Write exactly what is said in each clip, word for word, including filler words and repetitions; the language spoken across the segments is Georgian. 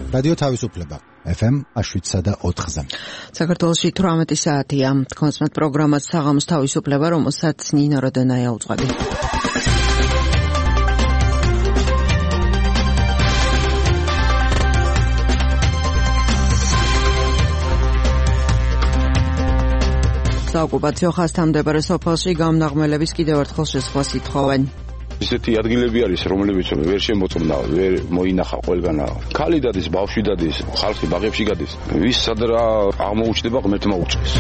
რადიო თავისუფლება ეფ ემ შვიდსა და ოთხზე. საქართველოში თვრამეტი საათია. კონსმეთ პროგრამას საღამოს თავისუფლება, რომელსაც ნინა როდენაია უძღვები. საოკუპაციო ხაზთან მდებარე სოფელში გამნაღმელების კიდევ ერთხელ შესხმას ითხოვენ. ისეთი ადგილები არის, რომლებიც ვერ შემოწმდა, ვერ მოინახა ყველგანა. ქალი დადის, ბავშვი დადის, ხალხი ბაღებში გადის. ვის სად რა აღმოუჩნდება, ღმერთმა უწყეს.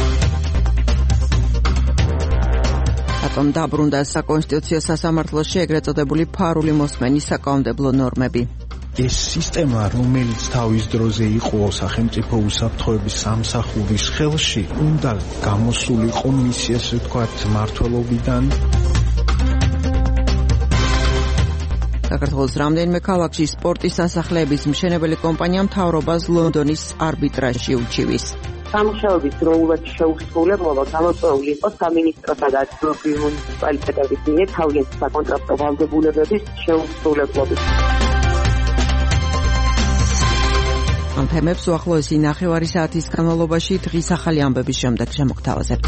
ატომ დაბრუნდა საკონსტიტუციო სასამართლოში ეგრეთ წოდებული ფარული მოსმენის საკანონმდებლო ნორმები. ეს სისტემა, რომელიც თავის დროზე იყო სახელმწიფო უსაფრთხოების სამსახურის ხელში, უნდა გამოსულიყო მისი, ასე ვთქვათ, მმართველობიდან. საქართველოს რამდენიმე ქალაქში სპორტის სასახლეების მშენებელი კომპანია მთავრობას ლონდონის არბიტრაჟში უჩივის. სამუშაოების დროულად შეუსრულებლობა გამოწვეული იყო სამინისტროსა და ადგილობრივი მუნიციპალიტეტების მიერ თავიანთი საკონტრაქტო ვალდებულებების შეუსრულებლობით. ამ თემებს უახლოესი ნახევარი საათის განმავლობაში დღის ახალი ამბების შემდეგ შემოგთავაზებთ.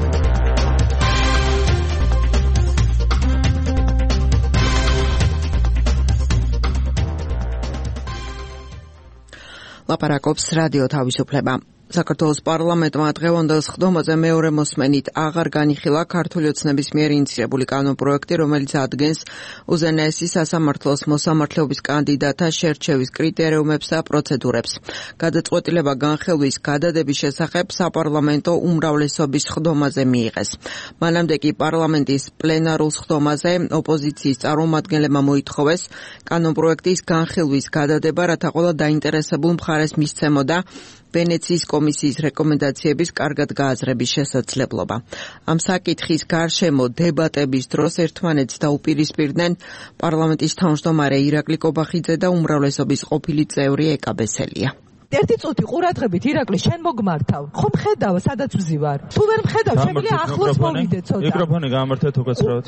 ლაპარაკობს რადიო თავისუფლება. საქართველოს პარლამენტმა დღევანდელ სხდომაზე მეორე მოსმენით აღარ განიხილა ქართული ოცნების მიერ ინიციირებული კანონპროექტი, რომელიც ადგენს უზენაესი სასამართლოს მოსამართლეობის კანდიდატთა შერჩევის კრიტერიუმებს და პროცედურებს. გადაწყვეტილება განხილვის გადადების შესახებ საპარლამენტო უმრავლესობის სხდომაზე მიიღეს. მანამდე კი პარლამენტის პლენარულ სხდომაზე ოპოზიციის წარმომადგენლებმა მოითხოვეს კანონპროექტის განხილვის გადადება, რათა ყველა დაინტერესებულ მხარეს მისცემოდა ვენეციის კომისიის რეკომენდაციების კარგად გააზრების შესაძლებლობა. ამ საკითხის გარშემო დებატების დროს ერთმანეთს დაუპირისპირდნენ პარლამენტის თავმჯდომარე ირაკლი კობახიძე და უმრავლესობის ყოფილი წევრი ეკა ბესელია. ერთი წუთი ყურადღებით ირაკლი, შენ მოგმართავ. ხომ მხედავ, სადაც ვზივარ. თუ ვერ მხედავ, შემიძლია ახლოს მოვიდე ცოტა. მიკროფონი გამართეთ უკაცრავად.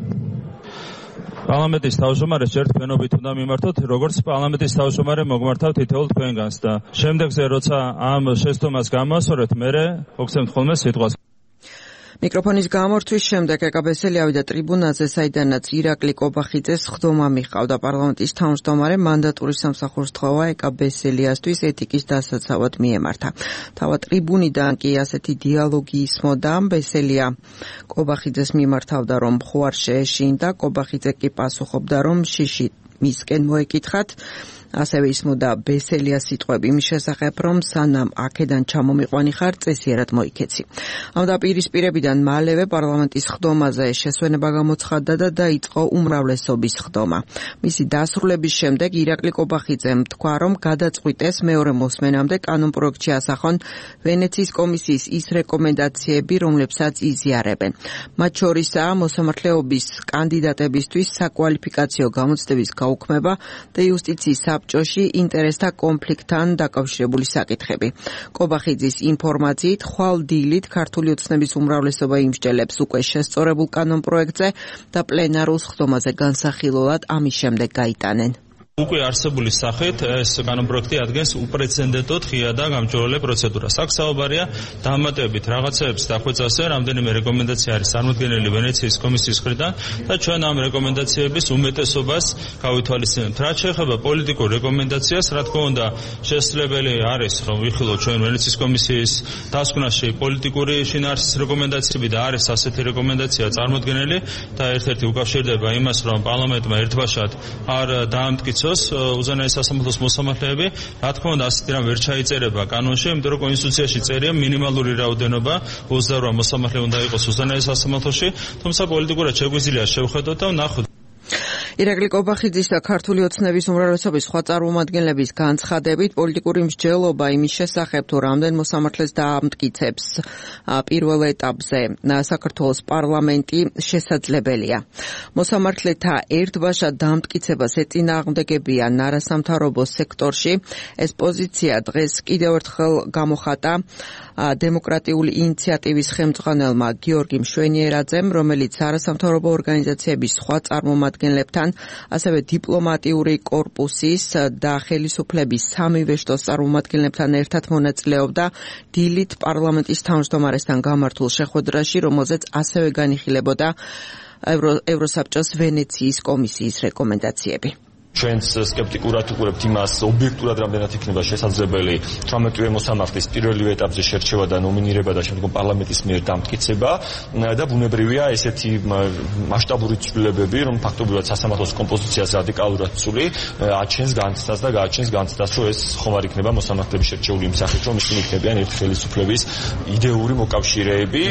პარლამენტის თავმჯდომარეს ჯერ თქვენობით უნდა მიმართოთ, როგორც პარლამენტის თავმჯდომარე მოგმართავ თითოეულ თქვენგანს და შემდეგზე როცა ამ შეცდომას გამოსწორეთ, მერე მოგცემთ ხოლმე სიტყვას. მიკროფონის გამორთვის შემდეგ ეკა ბესელი ავიდა ტრიბუნაზე, საიდანაც ირაკლი კობახიძეს სხდომა მიჰყავდა. პარლამენტის თავმჯდომარე მანდატური სამსახურს თხოვა ეკა ბესელიასთვის ეთიკის დასაცავად მიემართა. თავად ტრიბუნიდან კი ასეთი დიალოგი ისმოდა. ბესელია კობახიძეს მიმართავდა, რომ ხوار შეეშინდა, კობახიძე კი პასუხობდა, რომ შიში მისკენ მოეკითხათ. ასევე ისმოდა ბესელიას სიტყვები იმის შესახებ, რომ სანამ აქედან ჩამომიყვანი ხარ, წესიერად მოიქეცი. ამ დაპირისპირებიდან მალევე პარლამენტის სხდომაზე შესვენება გამოცხადდა და დაიწყო უმრავლესობის სხდომა. მისი დასრულების შემდეგ ირაკლი კობახიძემ თქვა, რომ გადაწყვიტეს მეორე მოსმენამდე კანონპროექტში ასახონ ვენეციის კომისიის ის რეკომენდაციები, რომლებსაც იზიარებენ. მათ შორისაა მოსამართლეობის კანდიდატებისთვის საკვალიფიკაციო გამოცდების გაუქმება და იუსტიციის საბჭოში ინტერესთა კონფლიქტთან დაკავშირებული საკითხები. კობახიძის ინფორმაციით, ხვალ დილით ქართული ოცნების უმრავლესობა იმსჯელებს უკვე შესწორებულ კანონპროექტზე და პლენარულ სხდომაზე განსახილულად ამის შემდეგ გაიტანენ. უკვე არსებული სახით ეს კანონპროექტი ადგენს უპრეცედენტოდ ღია და გამჭვირვალე პროცედურას. აქ საუბარია დამატებით რაღაცეებს დახვეწასზე, რამდენიმე რეკომენდაცია არის წარმოდგენილი ვენეციის კომისიის მხრიდან და ჩვენ ამ რეკომენდაციების უმეტესობას გავითვალისწინებთ. რაც შეეხება პოლიტიკურ რეკომენდაციას, რა თქმა უნდა, შესაძლებელი არის, რომ ვიხილოთ ჩვენ ვენეციის კომისიის დასკვნაში პოლიტიკური შინაარსის რეკომენდაციები და არის ასეთი რეკომენდაცია წარმოდგენილი და ერთ-ერთი უკავშირდება იმას, რომ პარლამენტმა ერთბაშად არ დაამტკიცოს უზენაესი სასამართლოს მოსამართლეები. რა თქმა უნდა, ასეთი რამ ვერ ჩაიწერება კანონში, იმიტომ რომ კონსტიტუციაში წერია მინიმალური რაოდენობა ოცდაორი მოსამართლე უნდა იყოს უზენაეს სასამართლოში, თუმცა პოლიტიკურად შეგვიძლია შევხედოთ და ვნახოთ. ირაკლი კობახიძის და ქართული ოცნების უმრავლესობის სხვა წარმომადგენლების განცხადებით პოლიტიკური მსჯელობა იმის შესახებ, თუ რამდენ მოსამართლეს დაამტკიცებს პირველ ეტაპზე საქართველოს პარლამენტი შესაძლებელია. მოსამართლეთა ერთბაშად დაამტკიცებას ეწინააღმდეგებიან არასამთავრობო სექტორში. ეს პოზიცია დღეს კიდევ ერთხელ გამოხატა დემოკრატიული ინიციატივის ხელმძღვანელმა გიორგი მშვენიერაძემ, რომელიც არასამთავრობო ორგანიზაციების სხვა წარმომადგენლებთან მეთაურებთან, ასევე დიპლომატიური კორპუსის და ხელისუფლების სამივე შტოს წარმომადგენლებთან ერთად მონაწილეობდა დილით პარლამენტის თავმჯდომარესთან გამართულ შეხვედრაში, რომელზეც ასევე განიხილებოდა ევროსაბჭოს ვენეციის კომისიის რეკომენდაციები. ჩვენც სკეპტიკურად უყურებთ იმას, ობიექტურად რამდენად იქნება შესაძლებელი თვრამეტივე მოსამართლის პირველივე ეტაპზე შერჩევა და ნომინირება და შემდგომ პარლამენტის მიერ დამტკიცება და ბუნებრივია ესეთი მასშტაბური ცვლილებები, რომ ფაქტობრივად სასამართლოს კომპოზიციას რადიკალურად ცული აჩენს განცდას და გააჩენს განცდას, რომ ეს ხომ არ იქნება მოსამართლების შერჩეული იმ სახით, რომ ისინი იქნებიან ერთი ხელისუფლების იდეური მოკავშირეები.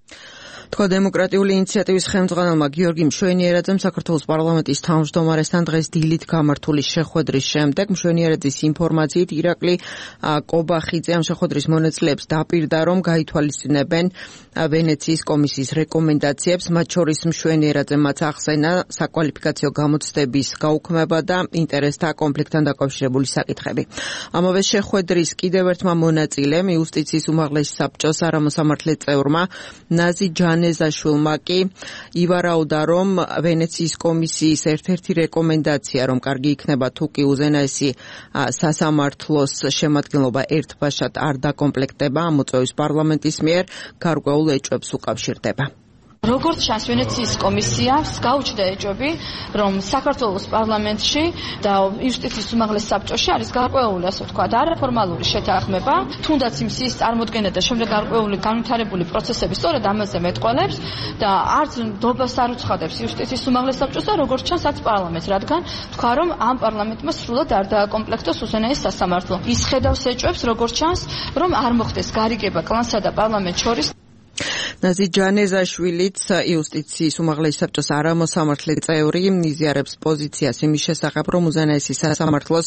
თქვა დემოკრატიული ინიციატივის ხელმძღვანელმა გიორგი მშვენიერაძემ საქართველოს პარლამენტის თავმჯდომარესთან დღეს დილით გამართული შეხვედრის შემდეგ. მშვენიერაძის ინფორმაციით ირაკლი კობახიძე ამ შეხვედრის მონაწილეებს დაპირდა, რომ გაითვალისწინებენ ვენეციის კომისიის რეკომენდაციებს, მათ შორის მშვენიერაძემაც ახსენა საკვალიფიკაციო გამოცდების გაუქმება და ინტერესთა კონფლიქტთან დაკავშირებული საკითხები. ამავე შეხვედრის კიდევ ერთმა მონაწილემ იუსტიციის უმაღლესი საბჭოს არამოსამართლე წევრმა ნაზი ჯანეზაშვილმა კი ივარაუდა, რომ ვენეციის კომისიის ერთ-ერთი რეკომენდაცია, რომ კარგი იქნება თუ კი უზენაესი სასამართლოს შემადგენლობა ერთბაშად არ დაკომპლექტება, ამოწევის პარლამენტის მიერ გარკვეულ ეჭვებს უკავშირდება. როგორც ჩანს, ვენეციის კომისიას გაუჩნდა ეჭვები, რომ საქართველოს პარლამენტში და იუსტიციის უმაღლეს საბჭოში არის გარკვეული, ასე ვთქვათ, არაფორმალური შეთანხმება, თუნდაც იმ სიის წარმოდგენა და შემდეგ გარკვეული განვითარებული პროცესები სწორედ ამაზე მეტყველებს და არც ნდობას არ უცხადებს იუსტიციის უმაღლეს საბჭოს და როგორც ჩანს, არც პარლამენტს, რადგან თქვა, რომ ამ პარლამენტმა სრულად არ დააკომპლექტოს უზენაეს სასამართლო. ის ხედავს ეჭვებს, როგორც ჩანს, რომ არ მოხდეს გარიგება კლანსა და პარლამენტს შორის. ნაზი ჯანეზაშვილიც იუსტიციის უმაღლესი საბჭოს არამოსამართლე წევრი იზიარებს პოზიციას იმის შესახებ, რომ უზენაესი სასამართლოს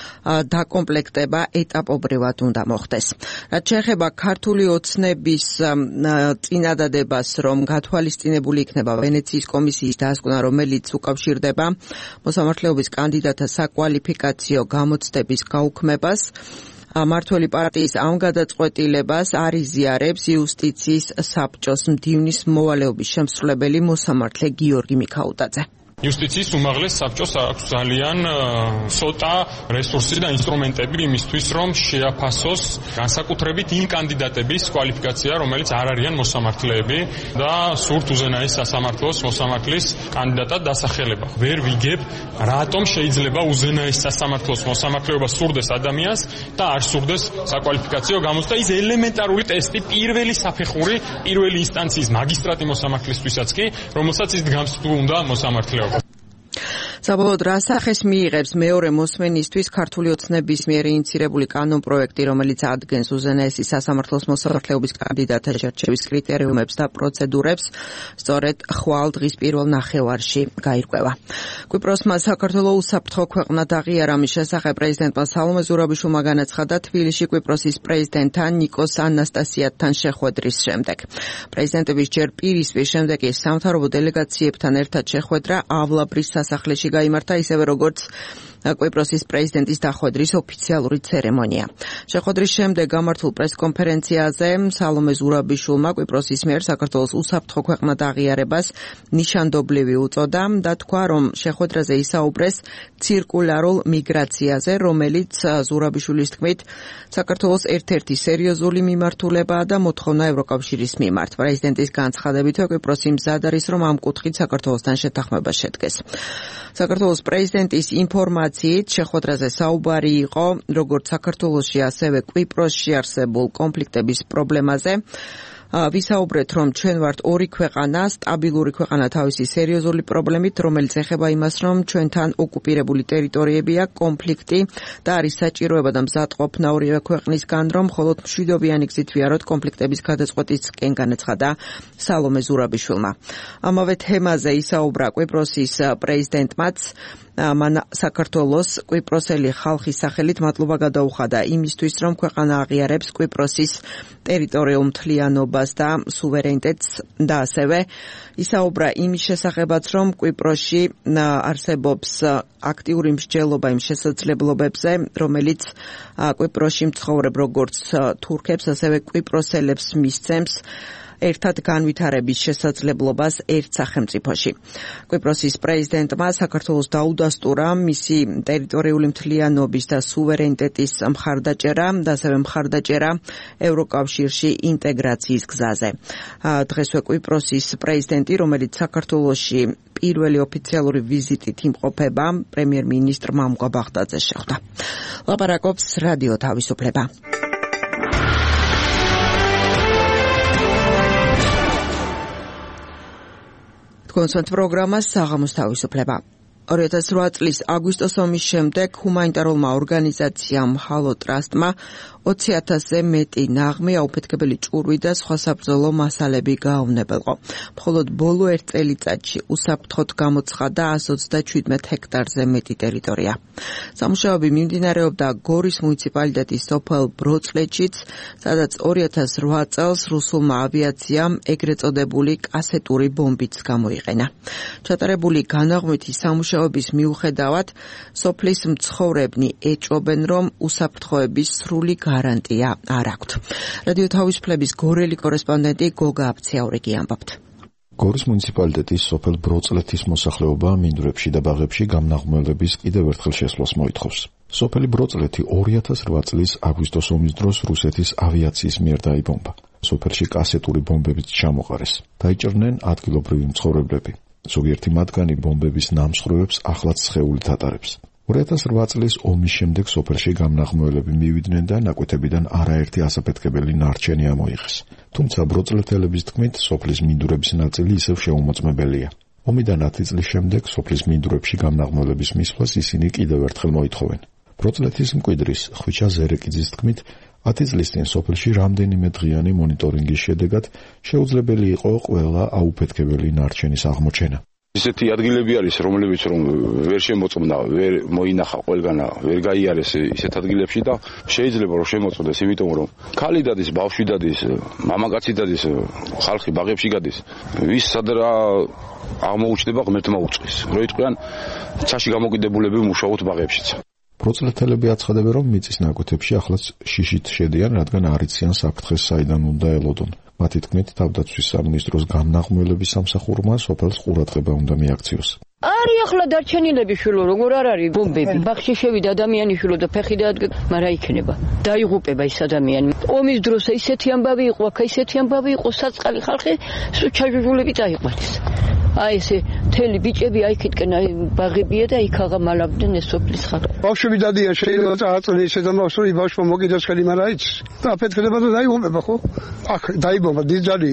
დაკომპლექტება ეტაპობრივად უნდა მოხდეს. რაც შეეხება ქართული ოცნების წინადადებას, რომ გათვალისწინებული იქნება ვენეციის კომისიის დასკვნა, რომელიც უკავშირდება მოსამართლეობის კანდიდატთა საკვალიფიკაციო გამოცდების გაუქმებას, მართველი პარტიის ამ გადაწყვეტილებას არ იზიარებს იუსტიციის საბჭოს მდივნის მოვალეობის შემსრულებელი მოსამართლე გიორგი მიქაუტაძე. იუსტიციის უმაღლეს საბჭოს აქვს ძალიან ცოტა რესურსი და ინსტრუმენტები იმისთვის, რომ შეაფასოს განსაკუთრებით იმ კანდიდატების კვალიფიკაცია, რომელიც არ არიან მოსამართლეები და სურთ უზენაეს სასამართლოს მოსამართლის კანდიდატად დასახელება. ვერ ვიგებ, რატომ შეიძლება უზენაეს სასამართლოს მოსამართლეობა სურდეს ადამიანს და არ სურდეს საკვალიფიკაციო გამოცდა. ის ელემენტარული ტესტი პირველი საფეხური, პირველი ინსტანციის მაგისტრატი მოსამართლისთვისაც კი, რომელსაც ის დგამს თუ უნდა მოსამართლეობა. საბოლოოდ რა სახეს მიიღებს მეორე მოსმენისთვის ქართული ოცნების მიერ ინიცირებული კანონპროექტი, რომელიც ადგენს უზენაესი სასამართლოს მოსამართლეობის კანდიდატთა შერჩევის კრიტერიუმებს და პროცედურებს, სწორედ ხვალ დღის პირველ ნახევარში გაირკვევა. კვიპროსმა საქართველოს უსაფრთხო ქვეყნად აღიარა, ამის შესახებ პრეზიდენტმა სალომე ზურაბიშვილმა განაცხადა თბილისში კვიპროსის პრეზიდენტთან ნიკოს ანასტასიათთან შეხვედრის შემდეგ. პრეზიდენტების ჯერ პირისპირ, შემდეგ კი სამთავრობო დელეგაციებთან ერთად შეხვედრა ავლაბრის სასახლეში გაიმართა, ისევე როგორც კვიპროსის პრეზიდენტის დახვედრის ოფიციალური ცერემონია. შეხვედრის შემდეგ გამართულ პრესკონფერენციაზე სალომე ზურაბიშვილმა კვიპროსის მიერ საქართველოს უსაფრთხო ქვეყნად აღიარებას ნიშანდობლივი უწოდა და თქვა, რომ შეხვედრაზე ისაუბრეს ცირკულარულ მიგრაციაზე, რომელიც ზურაბიშვილის თქმით საქართველოს ერთ-ერთი სერიოზული მიმართულებაა და მოთხოვნა ევროკავშირის მიმართ. პრეზიდენტის განცხადებითვე კვიპროსი მზად არის, რომ ამ კუთხით საქართველოსთან შეთანხმება შედგეს. საქართველოს პრეზიდენტის ინფორმაციით შეხვედრაზე საუბარი იყო როგორც საქართველოში, ასევე კვიპროსში არსებულ კონფლიქტების პრობლემაზე. ვისაუბრეთ, რომ ჩვენ ვართ ორი ქვეყანა, სტაბილური ქვეყანა თავისი სერიოზული პრობლემით, რომელიც ეხება იმას, რომ ჩვენთან ოკუპირებული ტერიტორიები აქვს, კონფლიქტი და არის საჭიროება და მზადყოფნა ორივე ქვეყნისგან, რომ მხოლოდ მშვიდობიანი გზით ვიაროთ კონფლიქტების გადაწყვეტისკენ, განაცხადა სალომე ზურაბიშვილმა. ამავე თემაზე ისაუბრა კვიპროსის პრეზიდენტმაც. მან საქართველოს კვიპროსელი ხალხის სახელით მადლობა გადაუხადა იმისთვის, რომ ქვეყანა აღიარებს კვიპროსის ტერიტორიულ მთლიანობას და სუვერენიტეტს და ასევე ისაუბრა იმის შესახებაც, რომ კვიპროსში არსებობს აქტიური მსჯელობა იმ შესაძლებლობებზე, რომელიც კვიპროსში მცხოვრებ როგორც თურქებს, ასევე კვიპროსელებს მისცემს ერთად განვითარების შესაძლებლობას ერთ სახელმწიფოში. კვიპროსის პრეზიდენტმა საქართველოს დაუდასტურა მისი ტერიტორიული მთლიანობის და სუვერენიტეტის მხარდაჭერა და ასევე მხარდაჭერა ევროკავშირში ინტეგრაციის გზაზე. დღესვე კვიპროსის პრეზიდენტი, რომელიც საქართველოში პირველი ოფიციალური ვიზიტით იმყოფება, პრემიერ-მინისტრ მამუკა ბაღდაძე შეხვდა. ლაპარაკობს რადიო თავისუფლება. თქვენს პროგრამას საღამოს თავისუფლება. ორი ათას რვა წლის აგვისტოს ომის შემდეგ ჰუმანიტარულმა ორგანიზაციამ ჰალო ტრასტმა ოცი ათასზე მეტი ნაღმი, აუფეთქებელი ჭურვი და სხვა საბრძოლო მასალები გაავნებელყო. მხოლოდ ბოლო ერთ წელიწადში უსაფრთხოდ გამოცხადა ასი ოცდაშვიდმეტ ჰექტარზე მეტი ტერიტორია. სამუშაოები მიმდინარეობდა გორის მუნიციპალიტეტის სოფელ ბროწლეთშიც, სადაც ორი ათას რვა წელს რუსულმა ავიაციამ ეგრეთ წოდებული კასეტური ბომბიც გამოიყენა. ჩატარებული განაღმვითი სამუშაოების მიუხედავად, სოფლის მცხოვრებნი ეჭვობენ, რომ უსაფრთხოების სრული გარანტია არ აქვთ. რადიო თავისუფლების გორელი კორესპონდენტი გოგა აფციაურიგი ამბობთ. გორის მუნიციპალიტეტის სოფელ ბროწლეთის მოსახლეობა მინდვრებში და ბაღებში გამნაღმველების კიდევ ერთხელ შესვლას მოითხოვს. სოფელი ბროწლეთი ორი ათას რვა წლის აგვისტოს ომის დროს რუსეთის ავიაციის მიერ დაიბომბა. სოფელში კასეტური ბომბებით ჩამოყარეს. დაიჭრნენ ადგილობრივი მცხოვრებლები. ზოგიერთი მათგანი ბომბების ნამსხვრევებს ახლაც სხეულით ატარებს. ორი ათას რვა წლის ომის შემდეგ სოფელში გამნაღმველები მივიდნენ და ნაკვეთებიდან არაერთი ასაფეთქებელი ნარჩენი ამოიღეს. თუმცა ბროწლეთელების თქმით, სოფლის მინდვრების ნაწილი ისევ შეუმოწმებელია. ომიდან ათი წლის შემდეგ სოფლის მინდვრებში გამნაღმველების მისვლას ისინი კიდევ ერთხელ მოითხოვენ. ბროწლეთის მკვიდრის ხვიჩა ზერეკიძის თქმით, ათი წლის წინ სოფელში რამდენიმე დღიანი მონიტორინგის შედეგად შეუძლებელი იყო ყველა აუფეთქებელი ნარჩენის აღმოჩენა. ისეთი ადგილები არის, რომლებიც რომ ვერ შემოწმდა, ვერ მოინახა ყველგანა, ვერ გაიარეს ისეთ ადგილებში და შეიძლება რომ შემოწმდეს, იმიტომ რომ ქალი დადის, ბავშვი დადის, მამაკაცი დადის, ხალხი ბაღებში გადის. ვის სადრა აღმოუჩნდება ღმერთმა უწყის. რო იტყვიან, ცაში გამოკიდებულები მუშაობთ ბაღებშიც. ბროწლეთელები აცხადებენ, რომ მიწის ნაკვეთებში ახლაც შიშით შედიან, რადგან არ იციან საფრთხეს საიდან უნდა ელოდონ. მათი თქმით, თავდაცვის სამინისტროს გამნაღმველების სამსახურმა სოფელს ყურადღება უნდა მიაქციოს. არი ახლა დარჩენილები შვილო, როგორ არ არის ბომბები? ბაღში შევიდა ადამიანი შვილო და ფეხი დაადგა, მაგრამ იქნება. დაიღუპება ის ადამიანი. ომის დროს ისეთი ამბავი იყო, აქ ისეთი ამბავი იყო, საწყალი ხალხი ჩაჟუჟულები დაიყვანეს. აი ესე მთელი ბიჭები აიქითკენ აი ბაღებია და იქ აღამალავდნენ ეს სოფლის ხალხი. ბავშვები დადიან, შეიძლება წააწნეს ესედა მოსული ბავშვი მოგიდას ხელი, მაგრამ აიც და აფეთქდება და დაიღუპება ხო? აქ დაიბომბა დიდძალი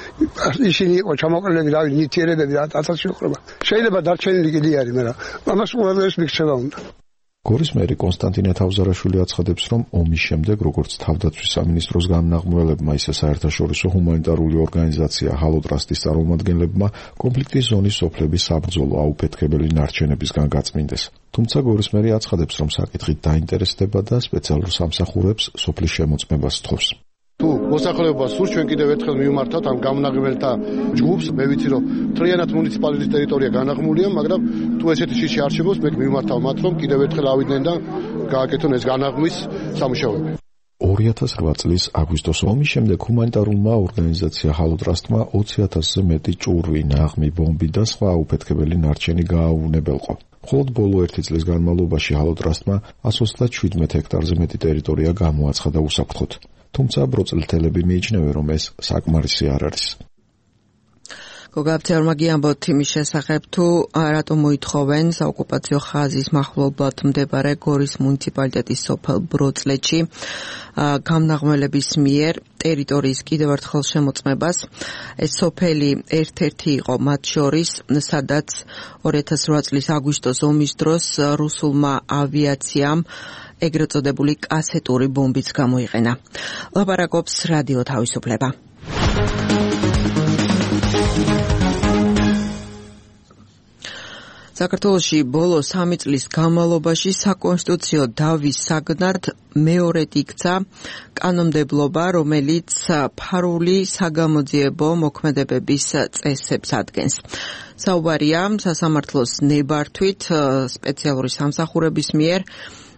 ისინი იყო ჩამოყალიბებული, რავი, ნივთიერებები და ათასი უხრობა. შეიძლება დარჩენილი კიდე არის, მაგრამ ამას უბრალოდ მიქცევა უნდა. გორის მერი კონსტანტინე თავზარაშვილი აცხადებს, რომ ომის შემდეგ, როგორც თავდაცვის სამინისტროს გამნაღმველებმა, ისე საერთაშორისო ჰუმანიტარული ორგანიზაცია ჰალო ტრასტის წარმომადგენლებმა კონფლიქტის ზონის სოფლების საბრძოლო აუფეთქებელი ნარჩენებისგან გაწმინდეს. თუმცა გორის მერი აცხადებს, რომ საკითხით დაინტერესდება და სპეციალურ სამსახურებს სოფლის შემოწმებას სთხოვს. თუ მოსახლეობას სურს, ჩვენ კიდევ ერთხელ მივმართავთ ამ გამნაღმველთა ჯგუფს. მე ვიცი, რომ მთლიანად მუნიციპალიტეტის ტერიტორია განაღმულია, მაგრამ თუ ესეთი შიში არ შეგოს, მე მივმართავ მათ, რომ კიდევ ერთხელ ავიდნენ და გააკეთონ ეს განაღმვის სამუშაოები. ორი ათას რვა წლის აგვისტოს ომის შემდეგ ჰუმანიტარულმა ორგანიზაცია ჰალო ტრასტმა ოცი ათასზე მეტი ჭურვი, ნაღმი, ბომბი და სხვა აუფეთქებელი ნარჩენი გააუვნებელყო. მხოლოდ ბოლო ერთი წლის განმავლობაში ჰალო ტრასტმა ასი ოცდაშვიდმეტ ჰექტარზე მეტი ტერიტორია გამოაცხადა უსაფრთხოდ. თუმცა ბროწლეთელები მიიჩნევენ, რომ ეს საკმარისი არ არის. გოგაფცეურმა გიამბოთ იმის შესახებ, თუ რატომ მოითხოვენ საოკუპაციო ხაზის მახლობლად მდებარე გორის მუნიციპალიტეტის სოფელ ბროწლეთში გამნაღმველების მიერ ტერიტორიის კიდევ ერთხელ შემოწმებას. ეს სოფელი ერთ-ერთი იყო მათ შორის, სადაც ორი ათას რვა წლის აგვისტოს ომის დროს რუსულმა ავიაციამ ეგრეთ წოდებული კასეტური ბომბიც გამოიყენა. ლაპარაკობს რადიო თავისუფლება. საქართველოში ბოლო სამი წლის განმავლობაში საკონსტიტუციო დავის საგნად მეორედ იქცა კანონმდებლობა, რომელიც ფარული საგამოძიებო მოქმედებების წესებს ადგენს. საუბარია სასამართლოს ნებართვით სპეციალური სამსახურების მიერ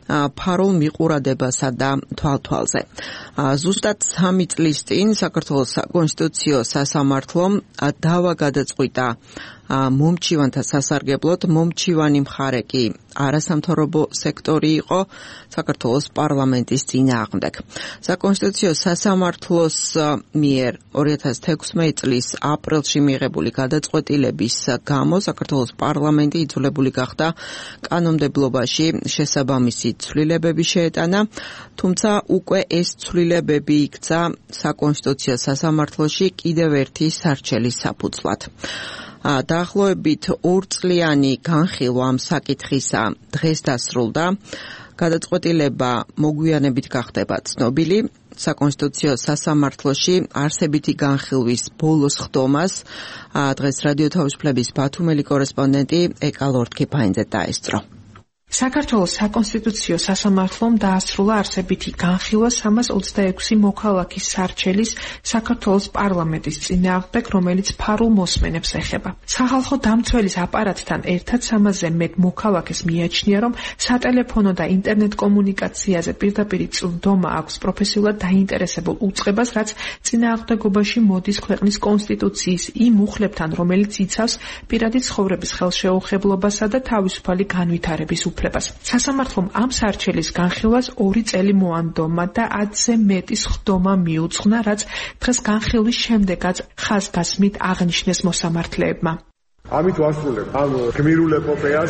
ფარულ მიყურადებასა და თვალთვალზე. ზუსტად სამი წლის წინ საქართველოს საკონსტიტუციო სასამართლომ დავა გადაწყვიტა მომჩივანთა სასარგებლოდ. მომჩივანი მხარე კი არასამთავრობო სექტორი იყო საქართველოს პარლამენტის წინააღმდეგ. საკონსტიტუციო სასამართლოს მიერ ორი ათას თექვსმეტი წლის აპრილში მიღებული გადაწყვეტილების გამო საქართველოს პარლამენტი იძულებული გახდა კანონმდებლობაში შესაბამისი ცვლილებები შეეტანა, თუმცა უკვე ეს ცვლილებები იქცა საკონსტიტუციო სასამართლოში კიდევ ერთი სარჩელის საფუძვლად. დაახლოებით ორწლიანი განხილვა ამ საკითხისა დღეს დასრულდა. გადაწყვეტილება მოგვიანებით გახდება ცნობილი. საკონსტიტუციო სასამართლოში არსებითი განხილვის ბოლოს ხდომას დღეს რადიო თავისუფლების ბათუმელი კორესპონდენტი ეკა ლორდ-კიფაინძე დაესწრო. საქართველოს საკონსტიტუციო სასამართლომ დაასრულა არსებითი განხილვა სამას ოცდაექვსი მოქალაქის სარჩელის საქართველოს პარლამენტის წინააღმდეგ, რომელიც ფარულ მოსმენებს ეხება. სახალხო დამცველის აპარატთან ერთად სამასზე მეტ მოქალაქეს მიაჩნია, რომ სატელეფონო და ინტერნეტ კომუნიკაციაზე პირდაპირი წვდომა აქვს პროფესიულად დაინტერესებულ უწყებას, რაც წინააღმდეგობაში მოდის ქვეყნის კონსტიტუციის იმ მუხლებთან, რომელიც იცავს პირადი ცხოვრების ხელშეუხებლობასა და თავისუფალი განვითარების უფლებას. სასამართლომ ამ სარჩელის განხილვას ორი წელი მოანდომა და ათზე მეტის ხდომა მიუძღვნა, რაც დღეს განხილვის შემდეგაც ხაზგასმით აღნიშნეს მოსამართლეებმა. ამით ვასრულებ ამ გმირულ ეპოპეას.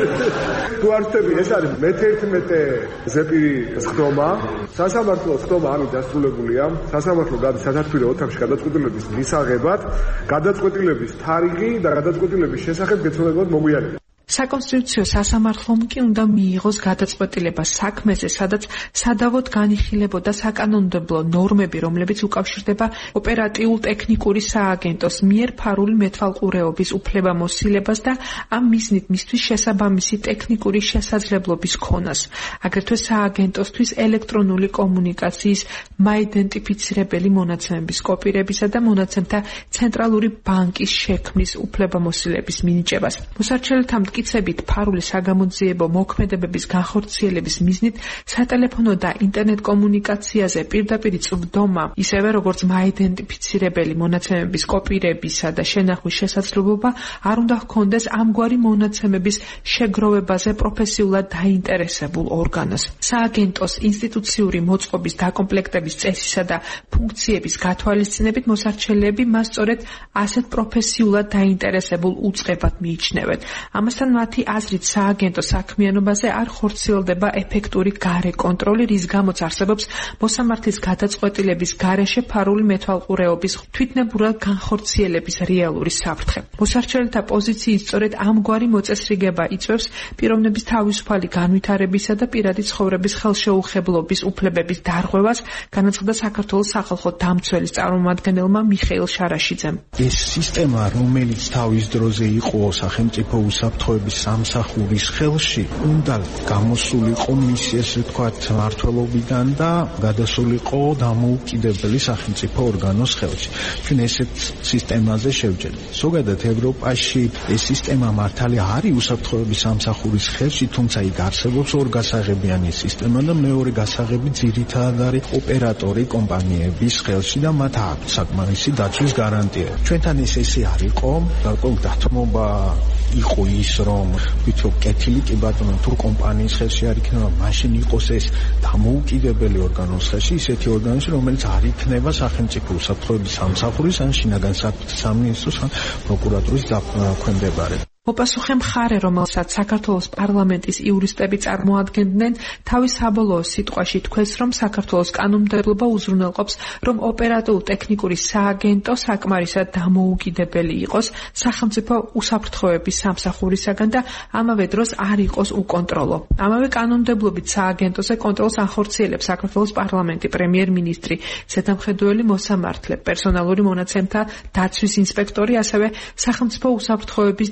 თუ არ ვთქვი, ეს არის მეთერთმეტე ზეპირი ხდომა. სასამართლოს ხდომა ამით დასრულებულია. სასამართლო გადის სათათბირო ოთახში გადაწყვეტილების მისაღებად, გადაწყვეტილების თარიღი და გადაწყვეტილების შესახებ გეცნობათ მოგვიანებით. საკონსტიტუციო სასამართლომ კი უნდა მიიღოს გადაწყვეტილება საქმეზე, სადაც სადავოდ განიხილებოდა საკანონმდებლო ნორმები, რომლებიც უკავშირდება ოპერატიულ-ტექნიკური სააგენტოს მიერ ფარული მეთვალყურეობის უფლებამოსილებას და ამ მიზნით მისთვის შესაბამისი ტექნიკური შესაძლებლობის ქონას. აგრეთვე სააგენტოსთვის ელექტრონული კომუნიკაციის მაიდენტიფიცირებელი მონაცემების კოპირებისა და მონაცემთა ცენტრალური ბანკის შექმნის უფლებამოსილების მინიჭებას. მოსარჩელთა მტკიცებით ფარული საგამოძიებო მოქმედებების განხორციელების მიზნით სატელეფონო და ინტერნეტ კომუნიკაციაზე პირდაპირი წვდომა, ისევე როგორც მაიდენტიფიცირებელი მონაცემების კოპირებისა და შენახვის შესაძლებლობა არ უნდა ჰქონდეს ამგვარი მონაცემების შეგროვებაზე პროფესიულად დაინტერესებულ ორგანოს. სააგენტოს ინსტიტუციური მოწყობის დაკომპლექტების წესისა და ფუნქციების გათვალისწინებით მოსარჩელეები მას სწორედ ასეთ პროფესიულად დაინტერესებულ უწყებად მიიჩნევენ. ამასთან მათი აზრით სააგენტო საქმიანობაზე არ ხორციელდება ეფექტური გარე კონტროლი, რის გამოც არსებობს მოსამართლის გადაწყვეტილების გარეშე ფარული მეთვალყურეობის თვითნებურად განხორციელების რეალური საფრთხე. მოსარჩელთა პოზიციით სწორედ ამგვარი მოწესრიგება იწვევს პიროვნების თავისუფალი განვითარებისა და პირადი ცხოვრების ხელშეუხებლობის უფლებების დარღვევას, განაცხადა საქართველოს სახალხო დამცველის წარმომადგენელმა მიხეილ შარაშიძემ. ეს სისტემა, რომელიც თავის დროზე იყო სახელმწიფო უსაფრთხოების სამსახურის ხელში, უნდა გამოსულიყო მის, ესე ვთქვათ, მმართველობიდან და გადასულიყო დამოუკიდებელი სახელმწიფო ორგანოს ხელში. ჩვენ ესეთ სისტემაზე შევჯერეთ. ზოგადად ევროპაში ეს სისტემა მართალი არის უსაფრთხოების სამსახურის ხელში, თუმცა იქ არსებობს ორგასაღებიანი სისტემა და მეორე გასაღები ძირითადად არის ოპერატორი კომპანიების ხელში და მათ აქვს საკმარისი დაცვის გარანტია. ჩვენთან ეს ესე არ იყო, გარკვეულ დათმობა იყო ის, რომ ვთქვი, კეთილი კი ბატონო, თუ კომპანიის ხელში არ იქნება, მაშინ იყოს ეს დამოუკიდებელი ორგანოს ხელში, ისეთი ორგანოsi, რომელიც არ იქნება სახელმწიფო უსაფრთხოების სამსახურის ან შინაგან საქმეთა სამინისტროს ან პროკურატურის დაქვემდებარე. მოპასუხე მხარე, რომელსაც საქართველოს პარლამენტის იურისტები წარმოადგენდნენ, თავის საბოლოო სიტყვაში თქვეს, რომ საქართველოს კანონმდებლობა უზრუნველყოფს, რომ ოპერატიულ-ტექნიკური სააგენტო საკმარისად დამოუკიდებელი იყოს სახელმწიფო უსაფრთხოების სამსახურისაგან და ამავე დროს არ იყოს უკონტროლო. ამავე კანონმდებლობით სააგენტოზე კონტროლს ახორციელებს საქართველოს პარლამენტი, პრემიერ-მინისტრი, ზედამხედველი მოსამართლე, პერსონალური მონაცემთა დაცვის ინსპექტორი, ასევე სახელმწიფო უსაფრთხოების დაცვის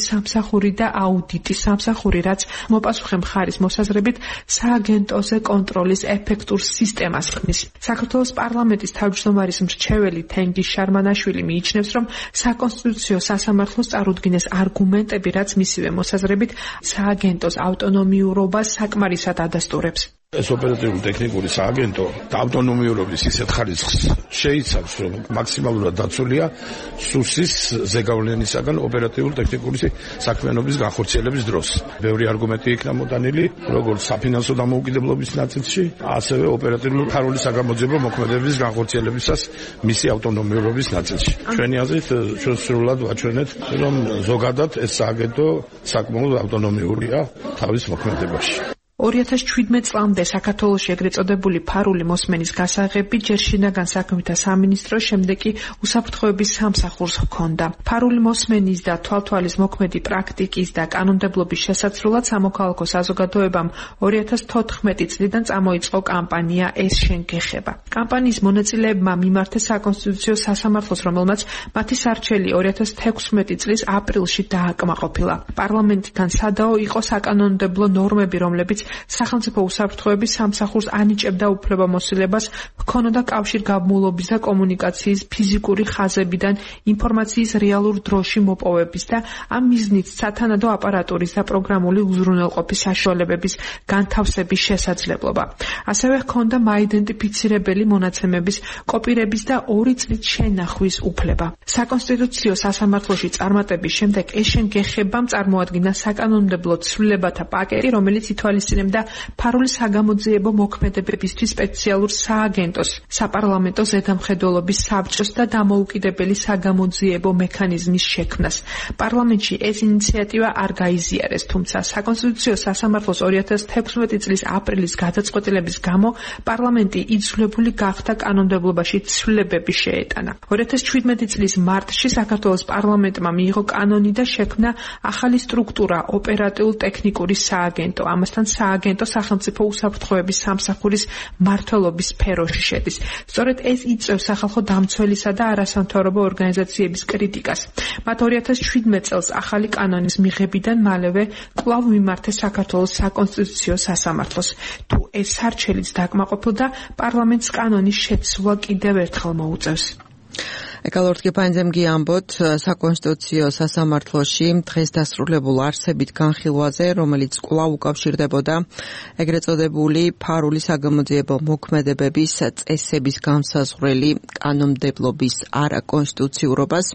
სამსახური და აუდიტის სამსახური, რაც მოპასუხე მხარის მოსაზრებით სააგენტოზე კონტროლის ეფექტურ სისტემას ხმის. საქართველოს პარლამენტის თავმჯდომარის მრჩეველი თენგიზ შარმანაშვილი მიიჩნევს, რომ საკონსტიტუციო სასამართლოს წარუდგინეს არგუმენტები, რაც მისივე მოსაზრებით სააგენტოს ავტონომიურობას საკმარისად ადასტურებს. ეს ოპერატიული ტექნიკური სააგენტო ავტონომიურობის ისეთ ხარისხს შეიცავს, რომ მაქსიმალურად დაცულია სუსის ზეგავლენისაგან ოპერატიული ტექნიკური საქმიანობის განხორციელების დროს. ბევრი არგუმენტი იქნა მოტანილი, როგორც საფინანსო დამოუკიდებლობის ნაწილში, ასევე ოპერატიული ფარული საგამოძიებო მოქმედებების განხორციელებისას მისი ავტონომიურობის ნაწილში. ჩვენი აზრით, ჩვენ სრულად ვაჩვენეთ, რომ ზოგადად ეს სააგენტო საკმაოდ ავტონომიურია თავის მოქმედებაში. ორი ათას ჩვიდმეტ წლამდე საქართველოში ეგრეთ წოდებული ფარული მოსმენის გასაღები ჯერ შინაგან საქმეთა სამინისტროს, შემდეგ კი უსაფრთხოების სამსახურს ჰქონდა. ფარული მოსმენის და თვალთვალის მოქმედი პრაქტიკის და კანონმდებლობის შესაცრულად სამოქალაქო საზოგადოებამ ორი ათას თოთხმეტი წლიდან წამოიწყო კამპანია ეს შენ გეხება. კამპანიის მონაწილეებმა მიმართეს საკონსტიტუციო სასამართლოს, რომელმაც მათი სარჩელი ორი ათას თექვსმეტი წლის აპრილში დააკმაყოფილა. პარლამენტიდან სადაო იყო საკანონმდებლო ნორმები, რომლებიც სახელმწიფო უსაფრთხოების სამსახურს ანიჭებდა უფლებამოსილებას ჰქონოდა კავშირგაბმულობის და კომუნიკაციის ფიზიკური ხაზებიდან ინფორმაციის რეალურ დროში მოპოვების და ამ მიზნით სათანადო აპარატურის და პროგრამული უზრუნველყოფის საშუალებების განთავსების შესაძლებლობა. ასევე ჰქონდა მაიდენტიფიცირებელი მონაცემების კოპირების და ორი წლით შენახვის უფლება. საკონსტიტუციო სასამართლოში წარმატების შემდეგ ეს შენ გეხებამ წარმოადგინა საკანონმდებლო ცვლილებათა პაკეტი, რომელიც ითვალისწინებდა და ფარული საგამოძიებო მოქმედებებისთვის სპეციალურ სააგენტოს, საპარლამენტო ზედამხედველობის საბჭოს და დამოუკიდებელი საგამოძიებო მექანიზმის შექმნას. პარლამენტში ეს ინიციატივა არ გაიზიარეს, თუმცა საკონსტიტუციო სასამართლოს ორი ათას თექვსმეტი წლის აპრილის გადაწყვეტილების გამო პარლამენტი იძულებული გახდა კანონმდებლობაში ცვლილებები შეეტანა. ორი ათას შვიდმეტი წლის მარტში საქართველოს პარლამენტმა მიიღო კანონი და შექმნა ახალი სტრუქტურა ოპერატიულ-ტექნიკური სააგენტო. ამასთან სააგენტო სახელმწიფო უსაფრთხოების სამსახურის მმართველობის სფეროში შედის. სწორედ ეს იწვევს სახალხო დამცველისა და არასამთავრობო ორგანიზაციების კრიტიკას. მათ ორი ათას შვიდმეტ წელს ახალი კანონის მიღებიდან მალევე კვლავ მიმართეს საქართველოს საკონსტიტუციო სასამართლოს. თუ ეს სარჩელიც დაკმაყოფილდა, პარლამენტს კანონის შეცვლა კიდევ ერთხელ მოუწევს. ეკალორტკი პანძემგი ამბოთ საკონსტიტუციო სასამართლოში დღეს დასრულებულ არსებით განხილვაზე, რომელიც კვლავ უკავშირდებოდა ეგრეთ წოდებული ფარული საგამოძიებო მოქმედებების წესების განსაზღვრელი კანონმდებლობის არაკონსტიტუციურობას.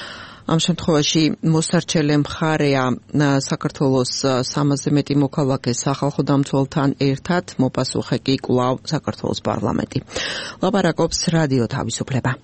ამ შემთხვევაში მოსარჩელე მხარეა საქართველოს სამასზე მეტი მოქალაქე სახალხო დამცველთან ერთად, მოპასუხე კი კვლავ საქართველოს პარლამენტი. ლაპარაკობს რადიო თავისუფლება.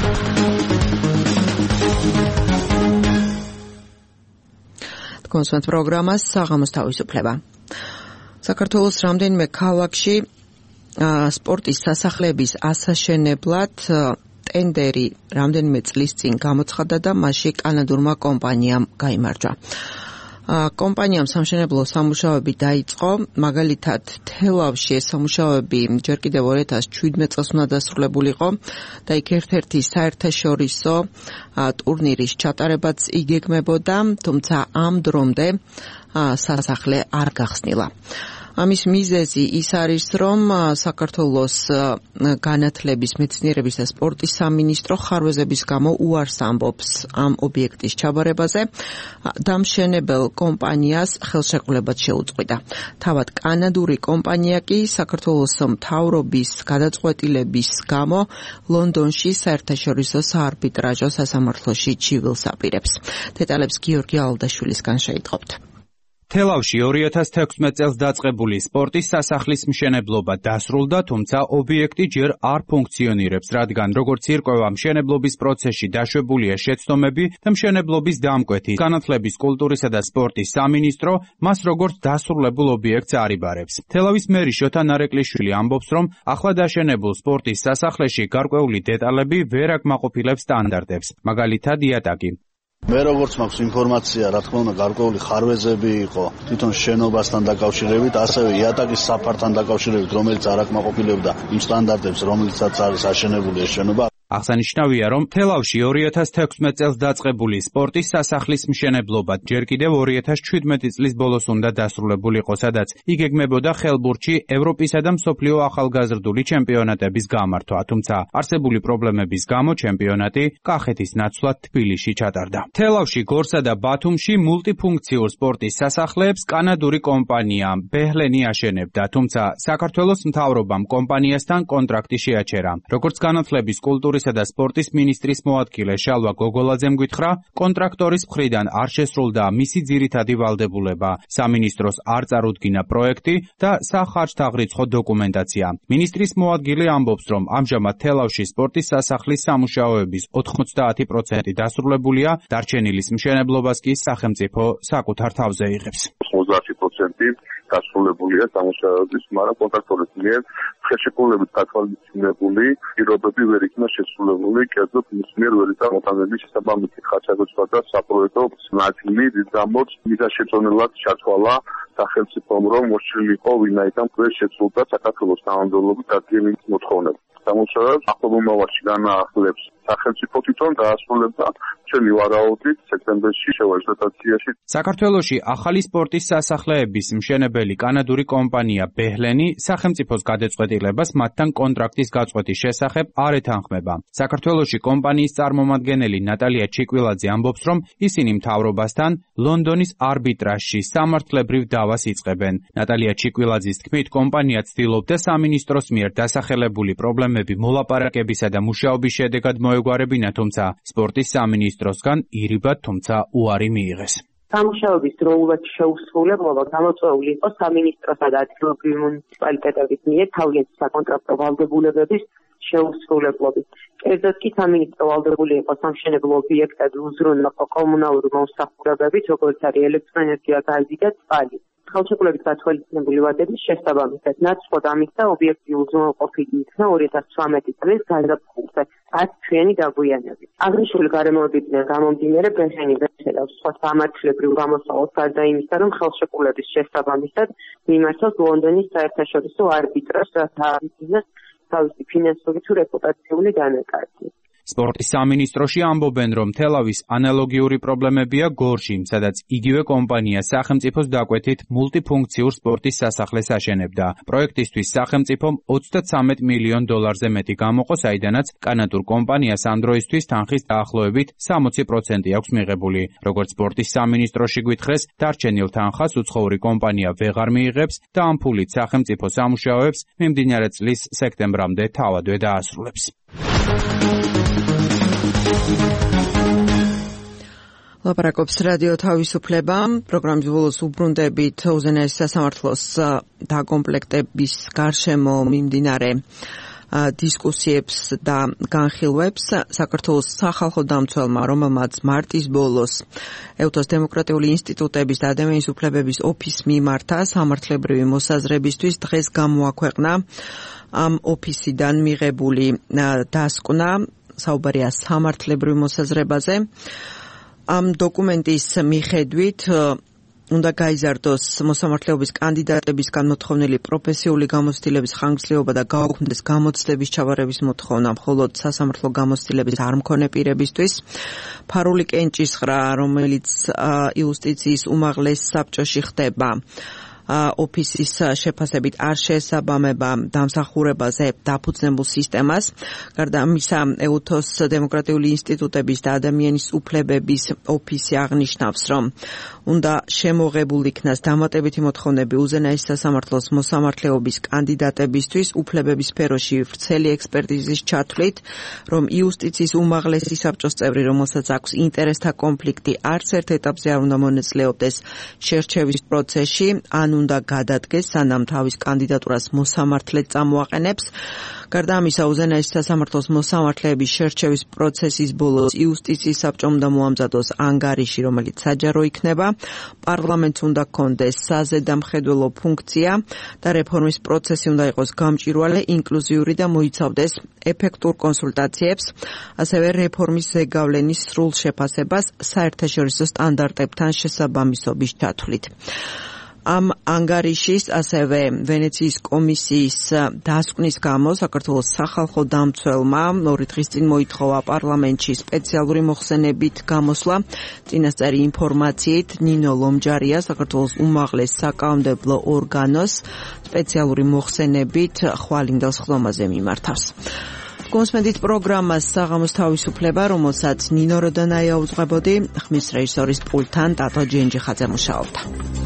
კონსულტანტ პროგრამას საღამოს თავისუფლება. საქართველოს რამდენიმე ქალაქში სპორტის სასახლეების ასაშენებლად ტენდერი რამდენიმე წლის წინ გამოცხადდა და მასში კანადურმა კომპანიამ გაიმარჯვა. კომპანიამ სამშენებლო სამუშაოები დაიწყო, მაგალითად თელავში ეს სამუშაოები ჯერ კიდევ ორი ათას შვიდმეტ წელს უნდა დასრულებულიყო და იქ ერთ-ერთი საერთაშორისო ტურნირის ჩატარებაც იგეგმებოდა, თუმცა ამ დრომდე სასახლე არ გახსნილა. ამის მიზეზი ის არის, რომ საქართველოს განათლების, მეცნიერების და სპორტის სამინისტრო ხარვეზების გამო უარს ამბობს ამ ობიექტის ჩაბარებაზე. დამშენებელ კომპანიას ხელშეკრულებაც შეუწყვიტა. თავად კანადური კომპანია კი საქართველოს მთავრობის გადაწყვეტილების გამო ლონდონში საერთაშორისო საარბიტრაჟო სასამართლოში ჩივილს აპირებს. დეტალებს გიორგი ალდაშვილისგან შეიტყობთ. თელავში ორი ათას თექვსმეტ წელს დაწყებული სპორტის სასახლის მშენებლობა დასრულდა, თუმცა ობიექტი ჯერ არ ფუნქციონირებს, რადგან როგორც ირკვევა მშენებლობის პროცესში დაშვებულია შეცდომები და მშენებლობის დამკვეთი. განათლების, კულტურისა და სპორტის სამინისტრო მას როგორც დასრულებულ ობიექტს არიბარებს. თელავის მერი შოთა ნარეკვლიშვილი ამბობს, რომ ახლა დაშენებულ სპორტის სასახლეში გარკვეული დეტალები ვერ აკმაყოფილებს სტანდარტებს, მაგალითად იატაკი. მე როგორც მაქვს ინფორმაცია, რა თქმა უნდა, გარკვეული ხარვეზები იყო თვითონ შენობასთან დაკავშირებით, ასევე იატაკის საფართან დაკავშირებით, რომელიც არ აკმაყოფილებდა იმ სტანდარტებს, რომლითაც არის აშენებული ეს შენობა. აღსანიშნავია, რომ თელავში ორი ათას თექვსმეტ წელს დაწყებული სპორტის სასახლის მშენებლობა ჯერ კიდევ ორი ათას შვიდმეტი წლის ბოლოს უნდა დასრულებულიყო, სადაც იგეგმებოდა ხელბურთში ევროპისა და მსოფლიო ახალგაზრდული ჩემპიონატების გამართვა, თუმცა არსებული პრობლემების გამო ჩემპიონატი კახეთის ნაცვლად თბილისში ჩატარდა. თელავში, გორსა და ბათუმში მულტიფუნქციურ სპორტის სასახლეებს კანადური კომპანია ბეჰლენი აშენებდა, თუმცა საქართველოს მთავრობამ კომპანიასთან კონტრაქტი შეაჩერა. როგორც განათლების, კულტურისა და სპორტის მინისტრის მოადგილე შალვა გოგოლაძემ გითხრა, კონტრაქტორის მხრიდან არ შესრულდა მისი ძირითადი ვალდებულება. სამინისტროს არ წარუდგინა პროექტი და სახარჯთაღრიცხო დოკუმენტაცია. მინისტრის მოადგილე ამბობს, რომ ამჟამად თელავში სპორტის სასახლის სამუშაოების ოთხმოცდაათი პროცენტი დასრულებულია, დარჩენილის მშენებლობას კი სახელმწიფო საკუთარ თავზე იღებს. ოცდაათი პროცენტი დასრულებულია სამუშაოების, მაგრამ კონტრაქტორის მიერ ხელშეკრულებით გათვალისწინებული პირობები ვერ იქნა შესრულებული, კერძოდ მის მიერ ვერ იყო მოტანების შესაბამისი ხარჯებისა და საპროექტო ნაწილი, რის გამოც მიზანშეწონილად ჩათვალა სახელმწიფომ, რომ მოსჩილიყო ვინაიდან ვერ შეცვლოდა საქართველოს თანამდებობის დადგენის მოთხოვნები. სამუშაოებს ახლობელ მომავალში განაახლებს სახელმწიფო თვითონ დაასრულებდა ჩვენი ვარაუდით სექტემბერში შევაჟდატაციაში. საქართველოში ახალი სპორტის სასახლეების მშენებელი კანადური კომპანია ბეჰლენი სახელმწიფოს გადაწყვეტილებას მათთან კონტრაქტის გაწყვეტის შესახებ არ ეთანხმება. საქართველოში კომპანიის წარმომადგენელი ნატალია ჩიკვილაძე ამბობს, რომ ისინი მთავრობასთან ლონდონის არბიტრაჟში სამართლებრივ დავას იწყებენ. ნატალია ჩიკვილაძის თქმით, კომპანია ცდილობდა სამინისტროს მიერ დასახელებული პრობლემები მოლაპარაკებისა და მუშაობის შედეგად მოეგვარებინა, თუმცა სპორტის სამინისტროსგან ირიბად, თუმცა უარი მიიღეს. სამუშაოების დროულად შეუსრულებლობა გამოწვეული იყო სამინისტროსა და ადგილობრივი მუნიციპალიტეტების მიერ თავიანთი საკონტრაქტო ვალდებულებების შეუსრულებლობით. კერძოდ კი სამინისტრო ვალდებული იყო სამშენებლო ობიექტები უზრუნველყო კომუნალური მომსახურებებით, როგორც არის ელექტროენერგია, გაზი და წყალი. ხელშეკრულებით გათვალისწინებული ვადების შესაბამისად ნაცვლად ამისა ობიექტი უზრუნველყოფილი იქნა ორი ათას ცხრამეტი წლის გაზაფხულზე ათ თვიანი დაგვიანებით. აღნიშნული გარემოებიდან გამომდინარე ბეჰლენი ვეცელავს სხვა სამართლებრივ გამოსავალს გარდა იმისა, რომ ხელშეკრულების შესაბამისად მიმართავს ლონდონის საერთაშორისო არბიტრაჟს, რათა აღიძინოს თავისი ფინანსური თუ რეპუტაციული დანაკარგი. სპორტის სამინისტროში ამბობენ, რომ თელავის ანალოგიური პრობლემებია გორში, სადაც იგივე კომპანია სახელმწიფოს დაკვეთით მულტიფუნქციურ სპორტის სასახლეს აშენებდა. პროექტისთვის სახელმწიფომ ოცდათსამეტ მილიონ დოლარზე მეტი გამოყო, საიდანაც კანადურ კომპანიას ამ დროისთვის თანხის დაახლოებით სამოცი პროცენტი აქვს მიღებული. როგორც სპორტის სამინისტროში გვითხრეს, დარჩენილ თანხას უცხოური კომპანია ვეღარ მიიღებს და ამ ფულით სახელმწიფო სამუშაოებს მიმდინარე წლის სექტემბრამდე თავადვე დაასრულებს. ლაპარაკობს რადიო თავისუფლება. პროგრამის ბოლოს უბრუნდებით უზენაეს სასამართლოს დაკომპლექტების გარშემო მიმდინარე დისკუსიებს და განხილვებს. საქართველოს სახალხო დამცველმა, რომელმაც მარტის ბოლოს ეუთოს დემოკრატიული ინსტიტუტების და ადამიანის უფლებების ოფისს მიმართა სამართლებრივი მოსაზრებისთვის, დღეს გამოაქვეყნა ამ ოფისიდან მიღებული დასკვნა. საუბარია სამართლებრივ მოსაზრებაზე. ამ დოკუმენტის მიხედვით უნდა გაიზარდოს მოსამართლეობის კანდიდატებისგან მოთხოვნილი პროფესიული გამოცდილების ხანგრძლივობა და გაუქმდეს გამოცდების ჩაბარების მოთხოვნა მხოლოდ სასამართლო გამოცდილების არ მქონე პირებისთვის. ფარული კენჭისყრა, რომელიც იუსტიციის უმაღლეს საბჭოში ხდება, ოფისის შეფასებით არ შეესაბამება დამსახურებაზე დაფუძნებულ სისტემას. გარდა ამისა, ეუთოს დემოკრატიული ინსტიტუტების და ადამიანის უფლებების ოფისი აღნიშნავს, რომ უნდა შემოღებულ იქნას დამატებითი მოთხოვნები უზენაეს სასამართლოს მოსამართლეობის კანდიდატებისთვის უფლებების სფეროში ვრცელი ექსპერტიზის ჩათვლით, რომ იუსტიციის უმაღლესი საბჭოს წევრი, რომელსაც აქვს ინტერესთა კონფლიქტი, არც ერთ ეტაპზე არ უნდა მონაწილეობდეს შერჩევის პროცესში, ან უნდა გადადგეს, სანამ თავის კანდიდატურას მოსამართლე წამოაყენებს. გარდა ამისა, უზენაეს სასამართლოს მოსამართლეების შერჩევის პროცესის ბოლოს იუსტიციის საბჭომ უნდა მოამზადოს ანგარიში, რომელიც საჯარო იქნება. პარლამენტს უნდა ჰქონდეს საზედამხედველო ფუნქცია და რეფორმის პროცესი უნდა იყოს გამჭვირვალე, ინკლუზიური და მოიცავდეს ეფექტურ კონსულტაციებს, ასევე რეფორმის ზეგავლენის სრულ შეფასებას საერთაშორისო სტანდარტებთან შესაბამისობის ჩათვლით. ამ ანგარიშის, ასევე ვენეციის კომისიის დასკვნის გამო საქართველოს სახალხო დამცველმა ორი დღის წინ მოითხოვა პარლამენტში სპეციალური მოხსენებით გამოსვლა. წინასწარი ინფორმაციით ნინო ლომჯარია საქართველოს უმაღლეს საკანონმდებლო ორგანოს სპეციალური მოხსენებით ხვალინდელს ხდომაზე მიმართავს. გონსმენდით პროგრამას საღამოს თავისუფლება, რომელსაც ნინო როდანაია უძღვებოდი, ხმის რეჟისორის პულტთან ტატო ჯენჯიხაძე მუშაობდა.